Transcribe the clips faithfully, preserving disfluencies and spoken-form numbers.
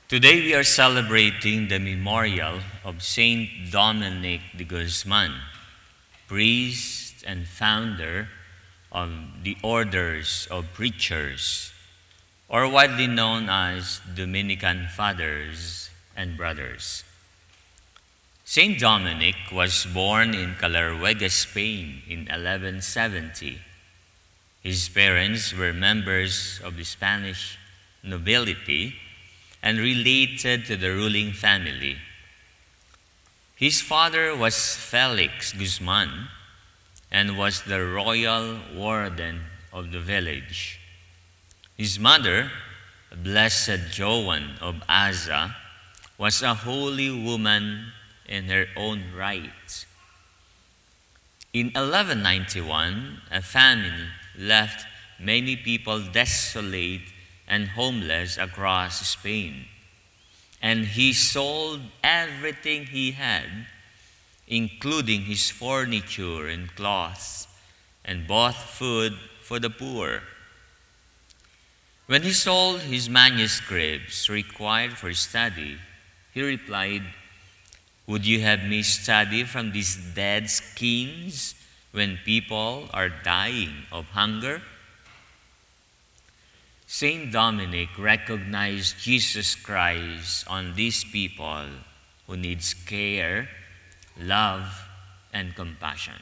Today we are celebrating the memorial of Saint Dominic de Guzman, priest and founder of the Orders of Preachers, or widely known as Dominican Fathers and Brothers. Saint Dominic was born in Caleruega, Spain in eleven seventy. His parents were members of the Spanish nobility and related to the ruling family. His father was Felix Guzman and was the royal warden of the village. His mother, Blessed Joan of Aza, was a holy woman in her own right. In eleven ninety-one, a famine left many people desolate and homeless across Spain, and he sold everything he had, including his furniture and clothes, and bought food for the poor. When he sold his manuscripts required for study, he replied, "Would you have me study from these dead skins when people are dying of hunger?" Saint Dominic recognized Jesus Christ on these people who needs care, love, and compassion.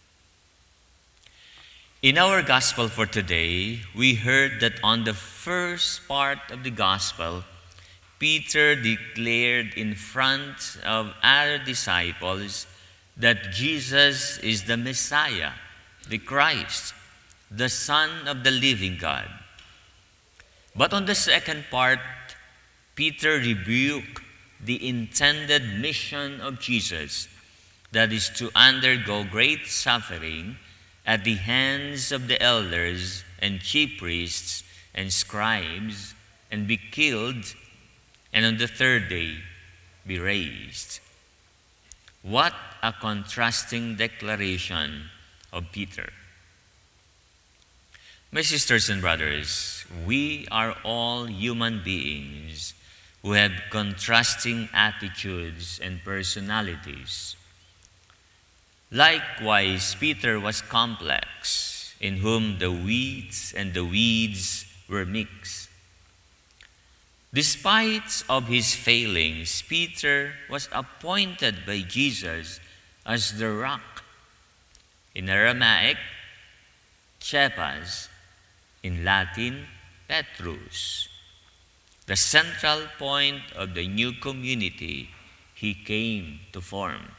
In our gospel for today, we heard that on the first part of the gospel, Peter declared in front of other disciples that Jesus is the Messiah, the Christ, the Son of the living God. But on the second part, Peter rebuked the intended mission of Jesus, that is to undergo great suffering at the hands of the elders and chief priests and scribes, and be killed, and on the third day be raised. What a contrasting declaration of Peter. My sisters and brothers, we are all human beings who have contrasting attitudes and personalities. Likewise, Peter was complex, in whom the weeds and the weeds were mixed. Despite of his failings, Peter was appointed by Jesus as the rock. In Aramaic, Cephas. In Latin, Petrus, the central point of the new community he came to form.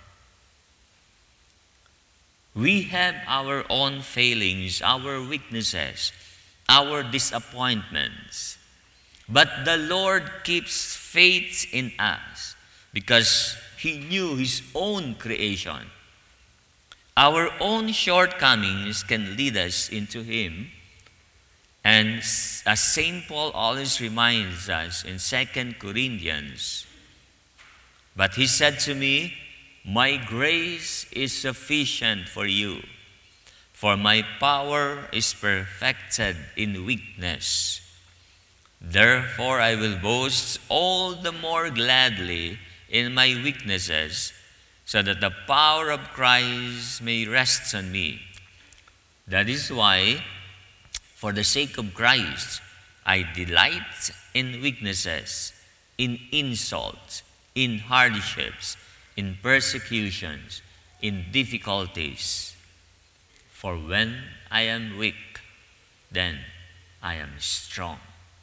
We have our own failings, our weaknesses, our disappointments, but the Lord keeps faith in us because He knew His own creation. Our own shortcomings can lead us into Him. And as Saint Paul always reminds us in Second Corinthians, "But he said to me, my grace is sufficient for you, for my power is perfected in weakness. Therefore I will boast all the more gladly in my weaknesses, so that the power of Christ may rest on me. That is why, for the sake of Christ, I delight in weaknesses, in insults, in hardships, in persecutions, in difficulties. For when I am weak, then I am strong."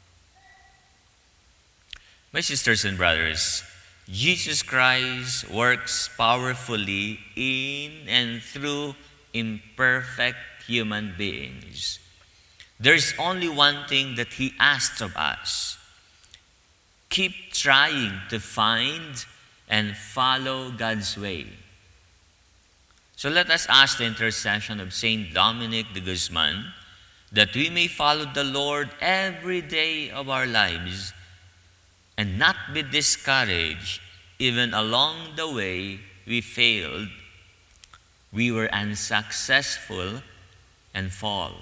My sisters and brothers, Jesus Christ works powerfully in and through imperfect human beings. There is only one thing that He asks of us: keep trying to find and follow God's way. So let us ask the intercession of Saint Dominic de Guzman that we may follow the Lord every day of our lives and not be discouraged even along the way we failed, we were unsuccessful, and fall.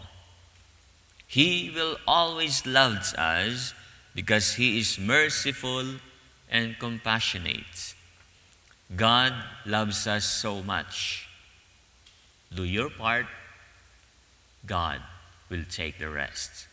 He will always love us because He is merciful and compassionate. God loves us so much. Do your part, God will take the rest.